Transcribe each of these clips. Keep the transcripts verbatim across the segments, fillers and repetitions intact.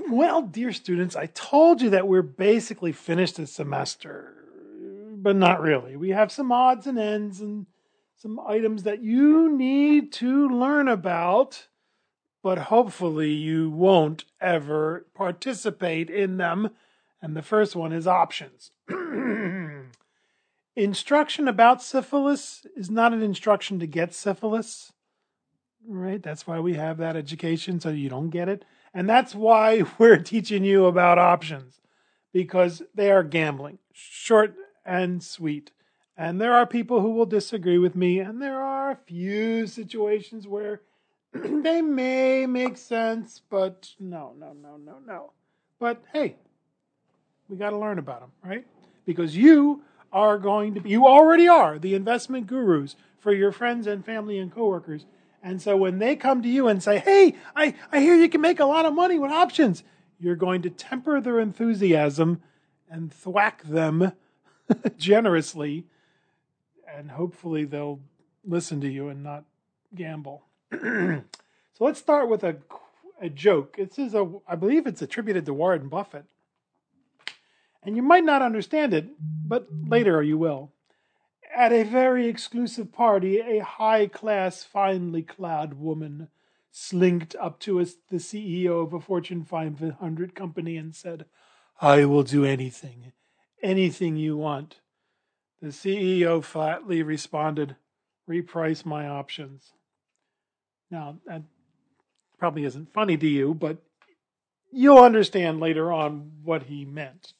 Well, dear students, I told you that we're basically finished this semester, but not really. We have some odds and ends and some items that you need to learn about, but hopefully you won't ever participate in them. And the first one is options. Instruction about syphilis is not an instruction to get syphilis, right? That's why we have that education, so you don't get it. And that's why we're teaching you about options, because they are gambling, short and sweet. And there are people who will disagree with me, and there are a few situations where they may make sense, but no, no, no, no, no. But hey, we got to learn about them, right? Because you are going to be, you already are the investment gurus for your friends and family and coworkers. And so when they come to you and say, hey, I, I hear you can make a lot of money with options, you're going to temper their enthusiasm and thwack them generously. And hopefully they'll listen to you and not gamble. So let's start with a, a joke. This is a, I believe it's attributed to Warren Buffett. And you might not understand it, but later you will. At a very exclusive party, a high-class, finely clad woman slinked up to us, the C E O of a Fortune five hundred company and said, I will do anything, anything you want. The C E O flatly responded, reprice my options. Now, that probably isn't funny to you, but you'll understand later on what he meant.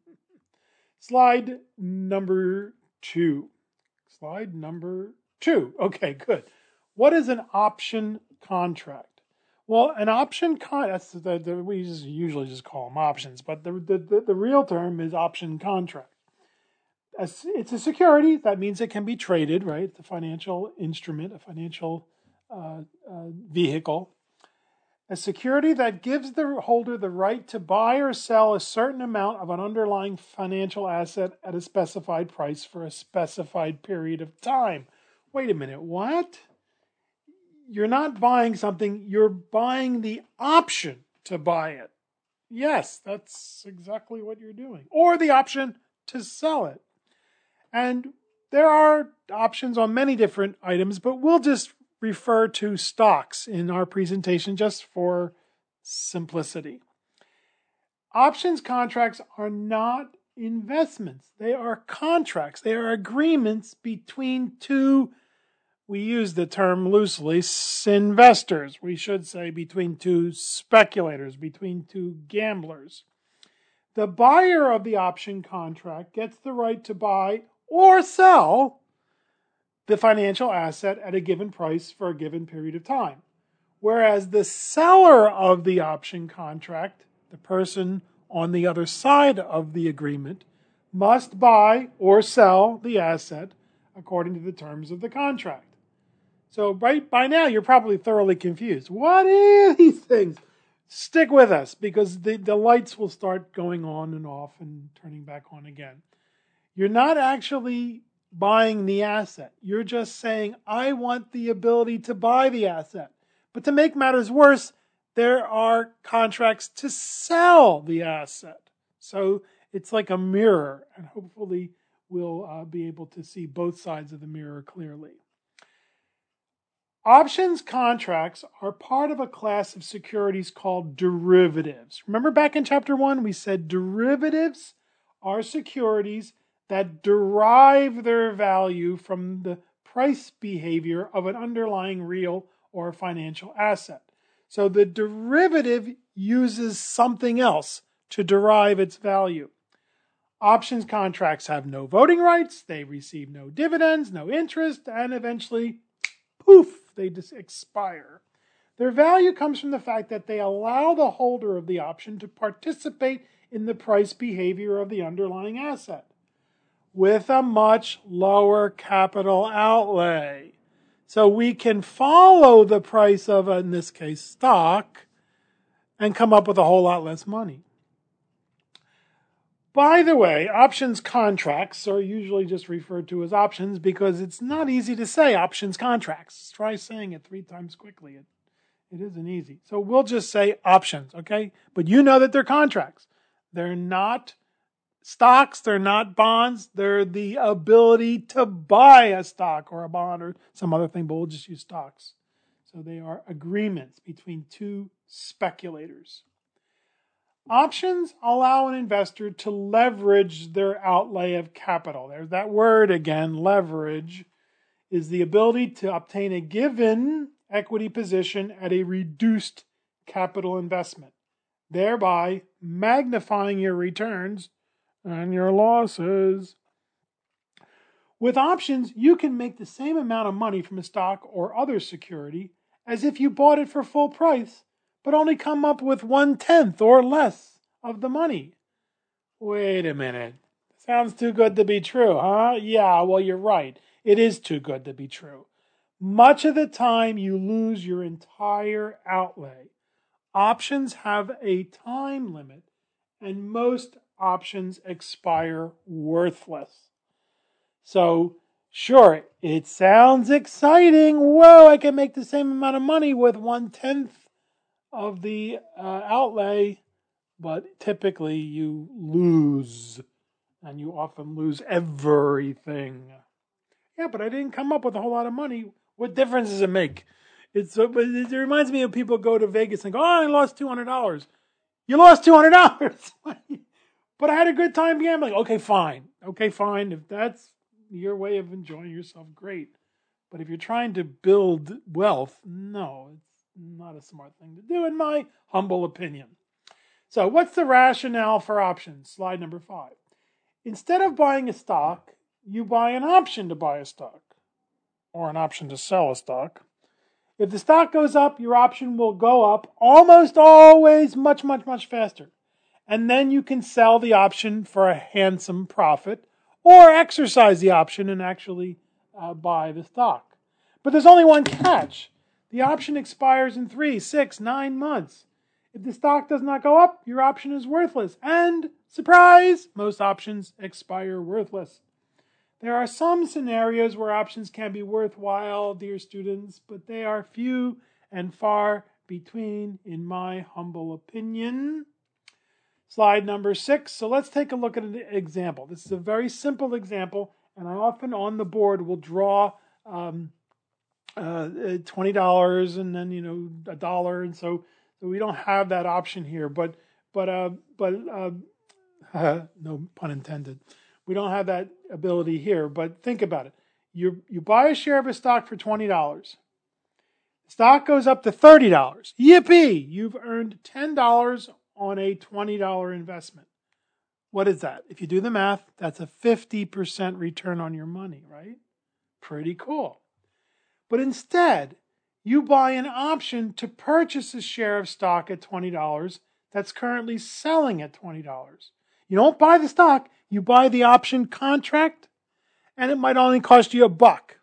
Slide number two. Slide number two. Okay, good. What is an option contract? Well, an option contract, the, the, we just usually just call them options, but the, the, the, the real term is option contract. It's a security. That means it can be traded, right? It's a financial instrument, a financial uh, uh, vehicle. A security that gives the holder the right to buy or sell a certain amount of an underlying financial asset at a specified price for a specified period of time. Wait a minute, what? You're not buying something, you're buying the option to buy it. Yes, that's exactly what you're doing. Or the option to sell it. And there are options on many different items, but we'll just refer to stocks in our presentation just for simplicity. Options contracts are not investments. They are contracts. They are agreements between two, we use the term loosely, investors. We should say between two speculators, between two gamblers. The buyer of the option contract gets the right to buy or sell the financial asset at a given price for a given period of time. Whereas the seller of the option contract, the person on the other side of the agreement, must buy or sell the asset according to the terms of the contract. So right by now, you're probably thoroughly confused. What are these things? Stick with us, because the, the lights will start going on and off and turning back on again. You're not actually buying the asset. You're just saying, I want the ability to buy the asset. But to make matters worse, there are contracts to sell the asset. So it's like a mirror, and hopefully we'll uh, be able to see both sides of the mirror clearly. Options contracts are part of a class of securities called derivatives. Remember back in chapter one, we said derivatives are securities that derive their value from the price behavior of an underlying real or financial asset. So the derivative uses something else to derive its value. Options contracts have no voting rights, they receive no dividends, no interest, and eventually, poof, they just expire. Their value comes from the fact that they allow the holder of the option to participate in the price behavior of the underlying asset with a much lower capital outlay. So we can follow the price of, in this case, stock, and come up with a whole lot less money. By the way, options contracts are usually just referred to as options because it's not easy to say options contracts. Try saying it three times quickly. It, It isn't easy. So we'll just say options, okay? But you know that they're contracts. They're not stocks. They're not bonds. They're the ability to buy a stock or a bond or some other thing, but we'll just use stocks. So they are agreements between two speculators. Options allow an investor to leverage their outlay of capital. There's that word again, leverage, is the ability to obtain a given equity position at a reduced capital investment, thereby magnifying your returns and your losses. With options, you can make the same amount of money from a stock or other security as if you bought it for full price, but only come up with one-tenth or less of the money. Wait a minute. Sounds too good to be true, huh? Yeah, well, you're right. It is too good to be true. Much of the time, you lose your entire outlay. Options have a time limit, and most options expire worthless. So, sure, it sounds exciting. Whoa, I can make the same amount of money with one-tenth of the uh, outlay, but typically you lose, and you often lose everything. Yeah, but I didn't come up with a whole lot of money. What difference does it make? It's uh, it reminds me of people go to Vegas and go, oh, I lost two hundred dollars. You lost two hundred dollars. But I had a good time gambling. Okay, fine. Okay, fine. If that's your way of enjoying yourself, great. But if you're trying to build wealth, no, it's not a smart thing to do, in my humble opinion. So what's the rationale for options? Slide number five. Instead of buying a stock, you buy an option to buy a stock, or an option to sell a stock. If the stock goes up, your option will go up almost always much, much, much faster. And then you can sell the option for a handsome profit, or exercise the option and actually uh, buy the stock. But there's only one catch. The option expires in three, six, nine months. If the stock does not go up, your option is worthless. And, surprise, most options expire worthless. There are some scenarios where options can be worthwhile, dear students, but they are few and far between, in my humble opinion. Slide number six. So let's take a look at an example. This is a very simple example, and I often on the board will draw um, uh, twenty dollars and then, you know, a dollar, and so, so we don't have that option here, but but uh, but uh, no pun intended. We don't have that ability here, but think about it. You you buy a share of a stock for twenty dollars. The stock goes up to thirty dollars. Yippee! You've earned ten dollars on a twenty dollars investment. What is that? If you do the math, that's a fifty percent return on your money, right? Pretty cool. But instead, you buy an option to purchase a share of stock at twenty dollars that's currently selling at twenty dollars. You don't buy the stock, you buy the option contract, and it might only cost you a buck.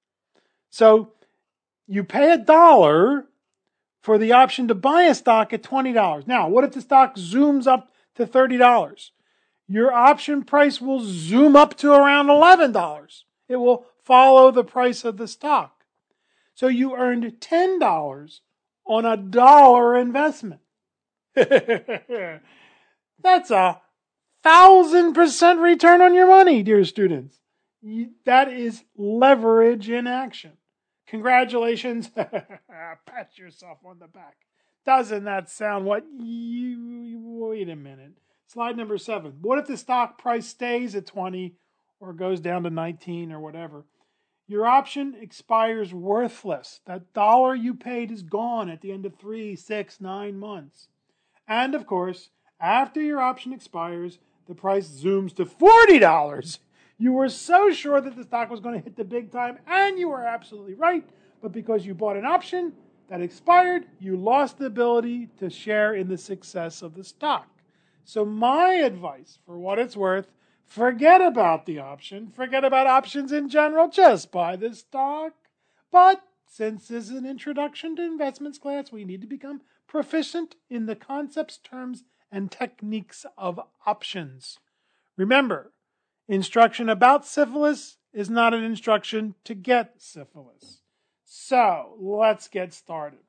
So you pay a dollar for the option to buy a stock at twenty dollars. Now, what if the stock zooms up to thirty dollars? Your option price will zoom up to around eleven dollars. It will follow the price of the stock. So you earned ten dollars on a dollar investment. That's a thousand percent return on your money, dear students. That is leverage in action. Congratulations. Pat yourself on the back. Doesn't that sound what you... Wait a minute. Slide number seven. What if the stock price stays at twenty or goes down to nineteen or whatever? Your option expires worthless. That dollar you paid is gone at the end of three, six, nine months. And of course, after your option expires, the price zooms to forty dollars. You were so sure that the stock was going to hit the big time, and you were absolutely right. But because you bought an option that expired, you lost the ability to share in the success of the stock. So my advice, for what it's worth, forget about the option. Forget about options in general. Just buy the stock. But since this is an introduction to investments class, we need to become proficient in the concepts, terms, and techniques of options. Remember, instruction about syphilis is not an instruction to get syphilis. So let's get started.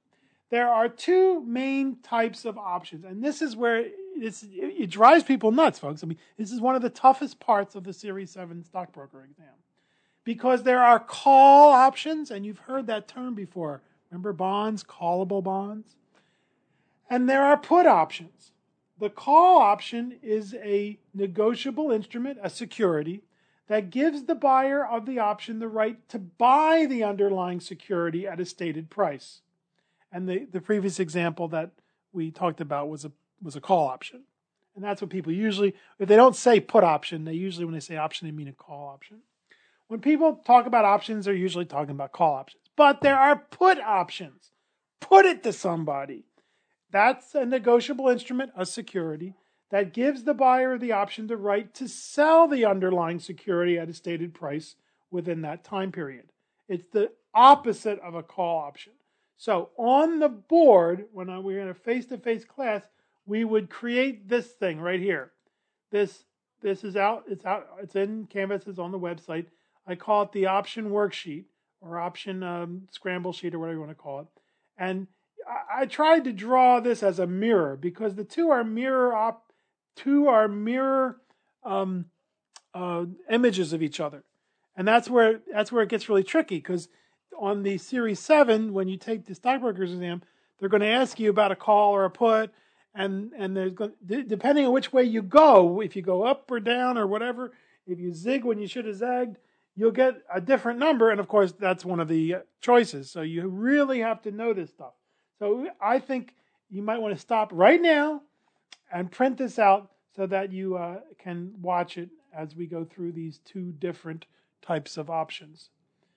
There are two main types of options, and this is where it's, it drives people nuts, folks. I mean, this is one of the toughest parts of the Series seven stockbroker exam, because there are call options, and you've heard that term before. Remember bonds, callable bonds? And there are put options. The call option is a negotiable instrument, a security, that gives the buyer of the option the right to buy the underlying security at a stated price. And the, the previous example that we talked about was a was a call option. And that's what people usually, if they don't say put option, they usually, when they say option, they mean a call option. When people talk about options, they're usually talking about call options. But there are put options. Put it to somebody. That's a negotiable instrument, a security, that gives the buyer the option the right to sell the underlying security at a stated price within that time period. It's the opposite of a call option. So on the board, when we're in a face-to-face class, we would create this thing right here. This this is out, it's out, it's in Canvas, it's on the website. I call it the option worksheet or option um, scramble sheet or whatever you want to call it. And I, I tried to draw this as a mirror because the two are mirror op, two are mirror um, uh, images of each other. And that's where that's where it gets really tricky, because on the Series seven, when you take the stockbroker's exam, they're going to ask you about a call or a put, and and there's going, depending on which way you go, if you go up or down or whatever, if you zig when you should have zagged, you'll get a different number, and of course that's one of the choices. So you really have to know this stuff. So I think you might want to stop right now and print this out so that you uh, can watch it as we go through these two different types of options.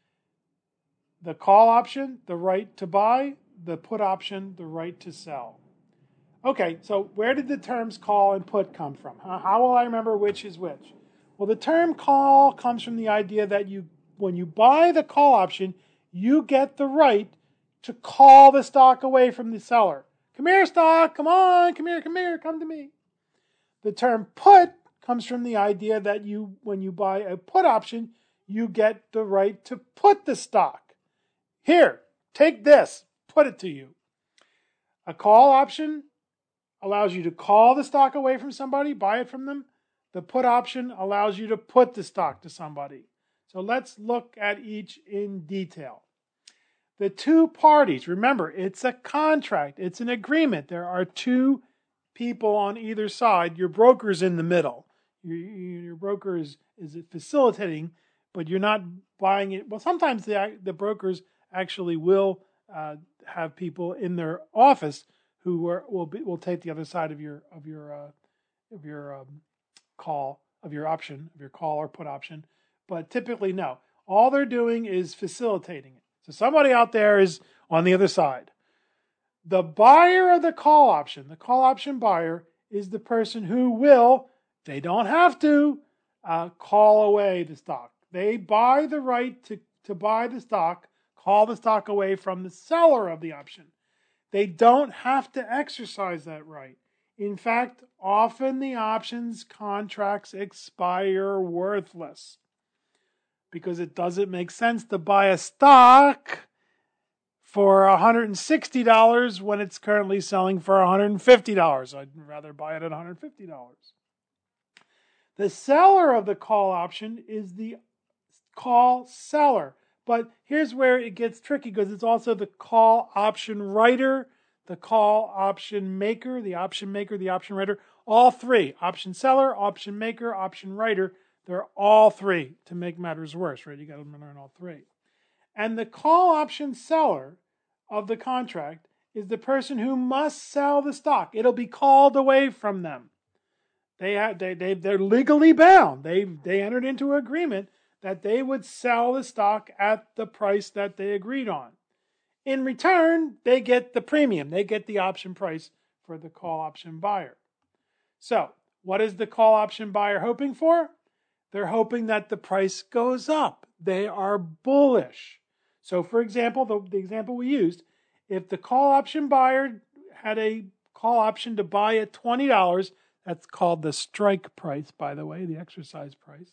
The call option, the right to buy. The put option, the right to sell. Okay, so where did the terms call and put come from? How will I remember which is which? Well, the term call comes from the idea that you, when you buy the call option, you get the right to call the stock away from the seller. Come here, stock, come on, come here, come here, come to me. The term put comes from the idea that you, when you buy a put option, you get the right to put the stock. Here, take this, put it to you. A call option allows you to call the stock away from somebody, buy it from them. The put option allows you to put the stock to somebody. So let's look at each in detail. The two parties, remember, it's a contract, it's an agreement. There are two people on either side. Your broker's in the middle. Your, your broker is, is facilitating, but you're not buying it. Well, sometimes the, the brokers actually will uh, have people in their office who are, will be, will take the other side of your of your uh, of your um, call of your option of your call or put option, but typically no. All they're doing is facilitating it. So somebody out there is on the other side. The buyer of the call option, the call option buyer, is the person who will, they don't have to, uh, call away the stock. They buy the right to, to buy the stock, call the stock away from the seller of the option. They don't have to exercise that right. In fact, often the options contracts expire worthless because it doesn't make sense to buy a stock for one hundred sixty dollars when it's currently selling for one hundred fifty dollars. I'd rather buy it at one hundred fifty dollars. The seller of the call option is the call seller. But here's where it gets tricky, because it's also the call option writer, the call option maker, the option maker, the option writer, all three. Option seller, option maker, option writer, they're all three to make matters worse, right? You got to learn all three. And the call option seller of the contract is the person who must sell the stock. It'll be called away from them. They have, they, they, they're legally bound. They, they entered into an agreement that they would sell the stock at the price that they agreed on. In return, they get the premium. They get the option price for the call option buyer. So, what is the call option buyer hoping for? They're hoping that the price goes up. They are bullish. So, for example, the, the example we used, if the call option buyer had a call option to buy at twenty dollars, that's called the strike price, by the way, the exercise price,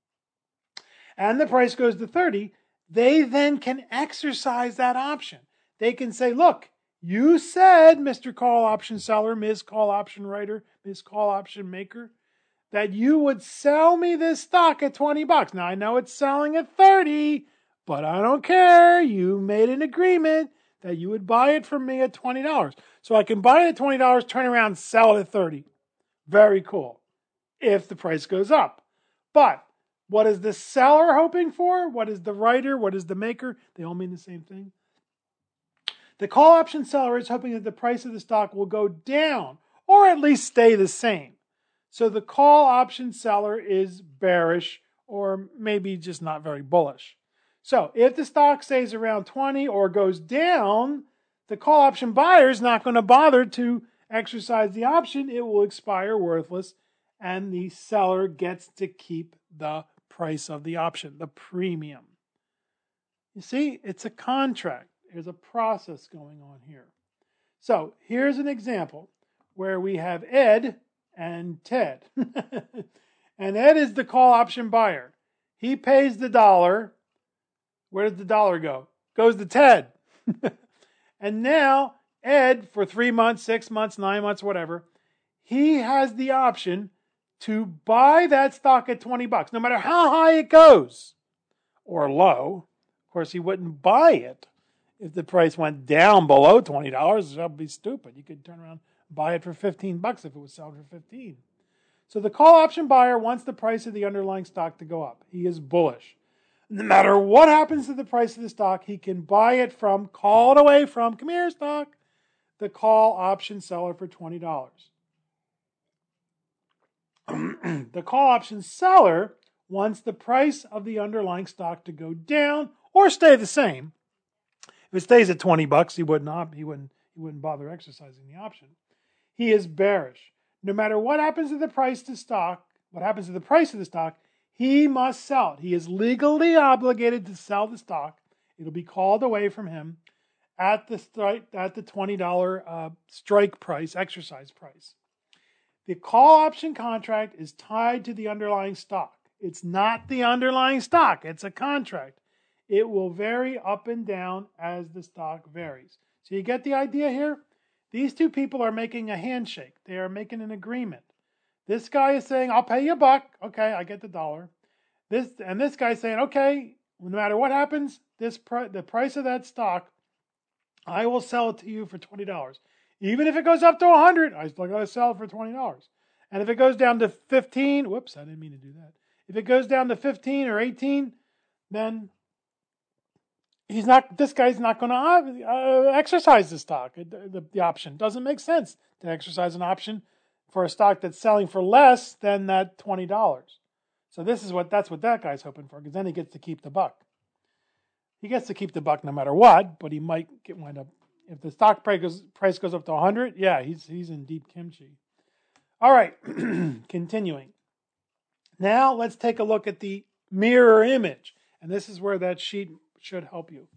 and the price goes to thirty, they then can exercise that option. They can say, look, You said, Mister Call Option Seller, Miz Call Option Writer, Miz Call Option Maker, that you would sell me this stock at twenty bucks. Now, I know it's selling at thirty, but I don't care. You made an agreement that you would buy it from me at twenty dollars. So I can buy it at twenty dollars, turn around, sell it at thirty. Very cool. If the price goes up. But what is the seller hoping for? What is the writer? What is the maker? They all mean the same thing. The call option seller is hoping that the price of the stock will go down or at least stay the same. So the call option seller is bearish or maybe just not very bullish. So if the stock stays around twenty or goes down, the call option buyer is not going to bother to exercise the option. It will expire worthless, and the seller gets to keep the price of the option, the premium. You see, it's a contract. There's a process going on here. So here's an example where we have Ed and Ted. And Ed is the call option buyer. He pays the dollar. Where does the dollar go? Goes to Ted. And now Ed, for three months, six months, nine months, whatever, he has the option to buy that stock at twenty bucks, no matter how high it goes or low. Of course, he wouldn't buy it if the price went down below twenty dollars. That would be stupid. You could turn around and buy it for fifteen bucks if it was selling for fifteen. So the call option buyer wants the price of the underlying stock to go up. He is bullish. No matter what happens to the price of the stock, he can buy it from, call it away from, come here, stock, the call option seller for twenty dollars. The call option seller wants the price of the underlying stock to go down or stay the same. If it stays at twenty bucks, he would not, he wouldn't, he wouldn't bother exercising the option. He is bearish. No matter what happens to the price to stock, what happens to the price of the stock, he must sell it. He is legally obligated to sell the stock. It'll be called away from him at the strike, at the twenty dollars uh, strike price, exercise price. The call option contract is tied to the underlying stock. It's not the underlying stock. It's a contract. It will vary up and down as the stock varies. So you get the idea here? These two people are making a handshake. They are making an agreement. This guy is saying, I'll pay you a buck. Okay, I get the dollar. This and this guy's saying, okay, no matter what happens, this pr- the price of that stock, I will sell it to you for twenty dollars. Even if it goes up to one hundred dollars, I still got to sell it for twenty dollars. And if it goes down to fifteen dollars, whoops, I didn't mean to do that. If it goes down to fifteen or eighteen, then he's not. This guy's not going to uh, exercise the stock. The, the, the option doesn't make sense to exercise an option for a stock that's selling for less than that twenty dollars. So this is what that's what that guy's hoping for, because then he gets to keep the buck. He gets to keep the buck no matter what, but he might get wind up if the stock price goes, price goes up to one hundred. Yeah, he's he's in deep kimchi. All right, continuing. Now let's take a look at the mirror image, and this is where that sheet should help you.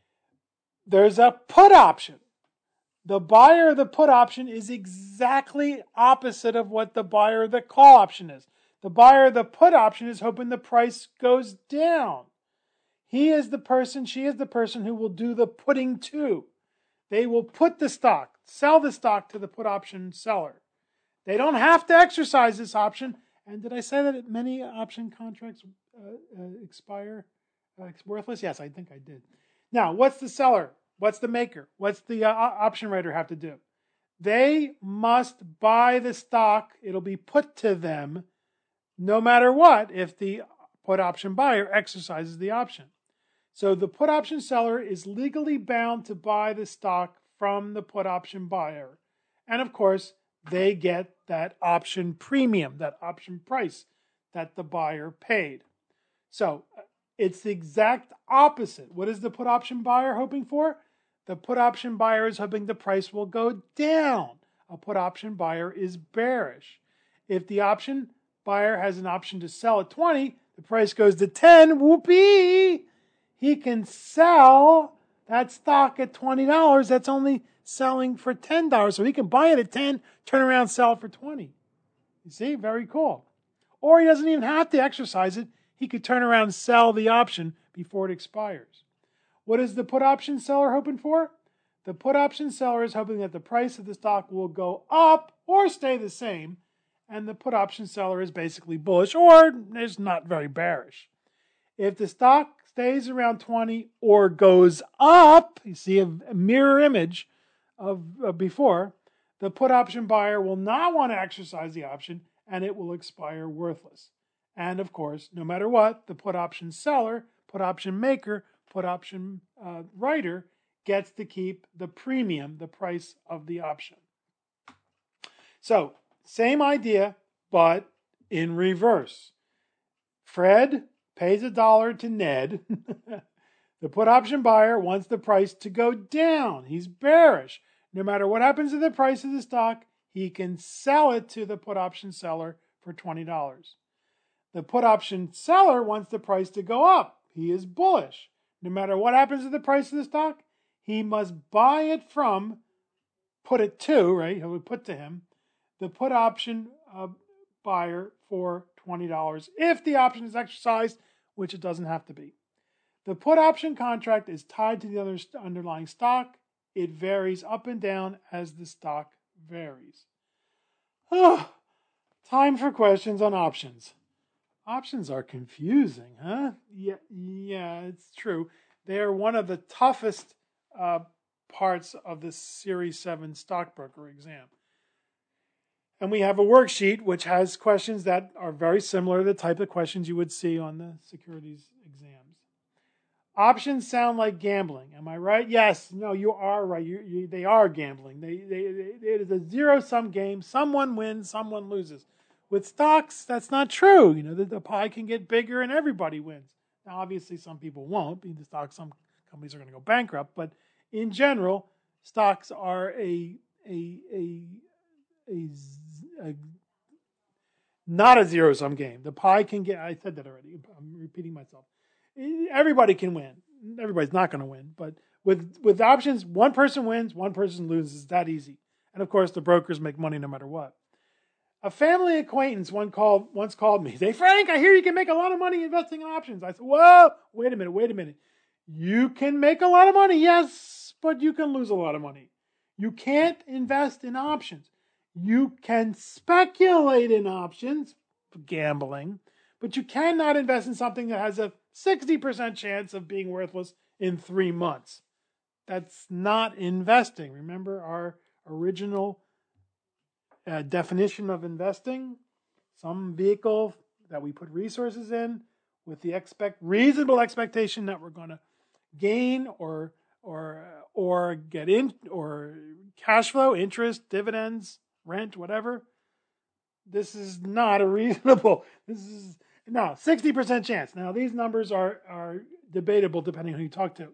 There's a put option. The buyer of the put option is exactly opposite of what the buyer of the call option is. The buyer of the put option is hoping the price goes down. He is the person, she is the person who will do the putting to. They will put the stock, sell the stock to the put option seller. They don't have to exercise this option. And did I say that many option contracts uh, uh, expire uh, worthless? Yes, I think I did. Now, what's the seller? What's the maker? What's the uh, option writer have to do? They must buy the stock. It'll be put to them no matter what if the put option buyer exercises the option. So the put option seller is legally bound to buy the stock from the put option buyer. And of course, they get that option premium, that option price that the buyer paid. So it's the exact opposite. What is the put option buyer hoping for? The put option buyer is hoping the price will go down. A put option buyer is bearish. If the option buyer has an option to sell at twenty, the price goes to ten, whoopee! He can sell that stock at twenty dollars. That's only selling for ten dollars. So he can buy it at ten dollars, turn around and sell it for twenty dollars. You see? Very cool. Or he doesn't even have to exercise it. He could turn around and sell the option before it expires. What is the put option seller hoping for? The put option seller is hoping that the price of the stock will go up or stay the same, and the put option seller is basically bullish or is not very bearish. If the stock stays around twenty or goes up, you see a, a mirror image of, of before, the put option buyer will not want to exercise the option and it will expire worthless. And of course, no matter what, the put option seller, put option maker, put option uh, writer gets to keep the premium, the price of the option. So, same idea, but in reverse. Fred pays a dollar to Ned. The put option buyer wants the price to go down. He's bearish. No matter what happens to the price of the stock, he can sell it to the put option seller for twenty dollars. The put option seller wants the price to go up. He is bullish. No matter what happens to the price of the stock, he must buy it from, put it to, right? He would put to him, the put option uh, buyer for twenty dollars if the option is exercised, which it doesn't have to be. The put option contract is tied to the other underlying stock. It varies up and down as the stock varies. Oh, time for questions on options. Options are confusing, huh? Yeah, yeah, it's true. They are one of the toughest uh, parts of the Series seven stockbroker exam. And we have a worksheet which has questions that are very similar to the type of questions you would see on the securities exams. Options sound like gambling. Am I right? Yes. No, you are right. You, you, they are gambling. They, they, they, it is a zero-sum game. Someone wins, someone loses. With stocks, that's not true. You know, the, the pie can get bigger and everybody wins. Now, obviously, some people won't. The stocks, some companies are going to go bankrupt. But in general, stocks are a a a a, a not a zero-sum game. The pie can get. I said that already. I'm repeating myself. Everybody can win. Everybody's not going to win. But with with options, one person wins, one person loses. It's that easy. And of course, the brokers make money no matter what. A family acquaintance one called, once called me. Say, Frank, I hear you can make a lot of money investing in options. I said, whoa, wait a minute, wait a minute. You can make a lot of money, yes, but you can lose a lot of money. You can't invest in options. You can speculate in options, gambling, but you cannot invest in something that has a sixty percent chance of being worthless in three months. That's not investing. Remember our original Uh, definition of investing: some vehicle that we put resources in with the expect reasonable expectation that we're going to gain or or or get in or cash flow, interest, dividends, rent, whatever. This is not a reasonable. This is no sixty percent chance. Now these numbers are are debatable depending on who you talk to.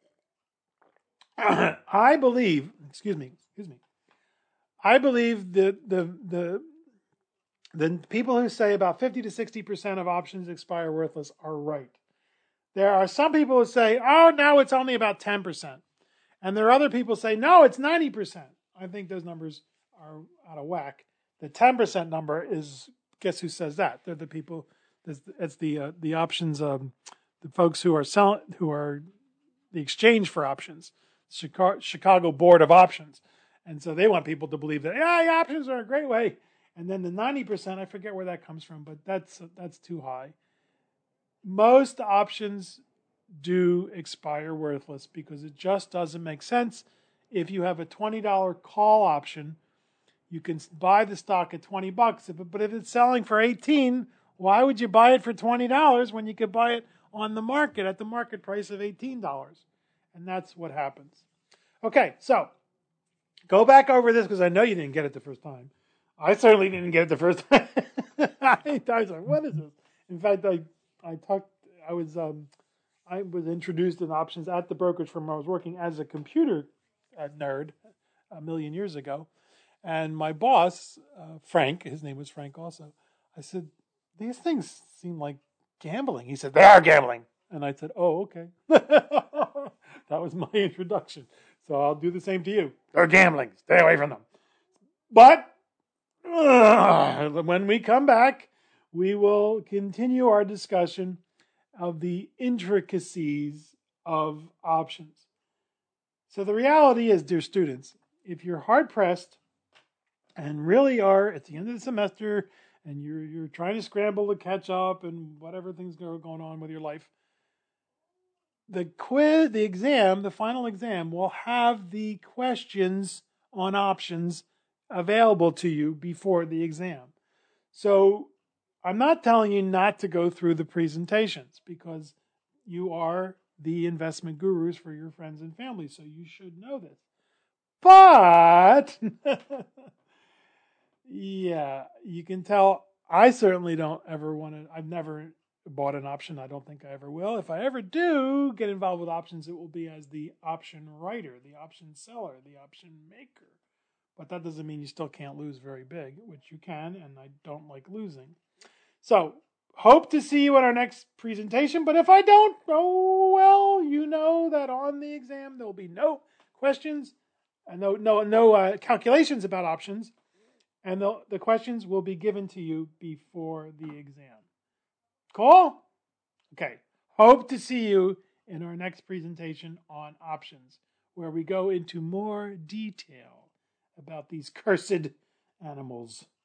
I believe. Excuse me. Excuse me. I believe the, the the the people who say about fifty to sixty percent of options expire worthless are right. There are some people who say, oh, no, it's only about ten percent. And there are other people who say, no, it's ninety percent. I think those numbers are out of whack. The ten percent number is, guess who says that? They're the people, it's the uh, the options, um, the folks who are selling, who are the exchange for options, Chicago, Chicago Board of Options. And so they want people to believe that, yeah, options are a great way. And then the ninety percent, I forget where that comes from, but that's that's too high. Most options do expire worthless because it just doesn't make sense. If you have a twenty dollars call option, you can buy the stock at twenty bucks. But if it's selling for eighteen, why would you buy it for twenty dollars when you could buy it on the market at the market price of eighteen dollars? And that's what happens. Okay, so go back over this because I know you didn't get it the first time. I certainly didn't get it the first time. I was like, what is this? In fact, I I talked. I was um, I was introduced in options at the brokerage firm I was working as a computer uh, nerd a million years ago, and my boss uh, Frank, his name was Frank also. I said, these things seem like gambling. He said, they are gambling, and I said, oh, okay. That was my introduction. So I'll do the same to you. They're gambling. Stay away from them. But uh, when we come back, we will continue our discussion of the intricacies of options. So the reality is, dear students, if you're hard-pressed and really are at the end of the semester and you're you're trying to scramble to catch up and whatever things are going on with your life, the quiz, the exam, the final exam will have the questions on options available to you before the exam. So I'm not telling you not to go through the presentations because you are the investment gurus for your friends and family, so you should know this. But yeah, you can tell I certainly don't ever want to, I've never bought an option. I don't think I ever will. If I ever do get involved with options, it will be as the option writer, the option seller, the option maker. But that doesn't mean you still can't lose very big, which you can, and I don't like losing. So, hope to see you at our next presentation, but if I don't, oh well, you know that on the exam there will be no questions, and no no no uh, calculations about options, and the, the questions will be given to you before the exam. Cool? Okay. Hope to see you in our next presentation on options, where we go into more detail about these cursed animals.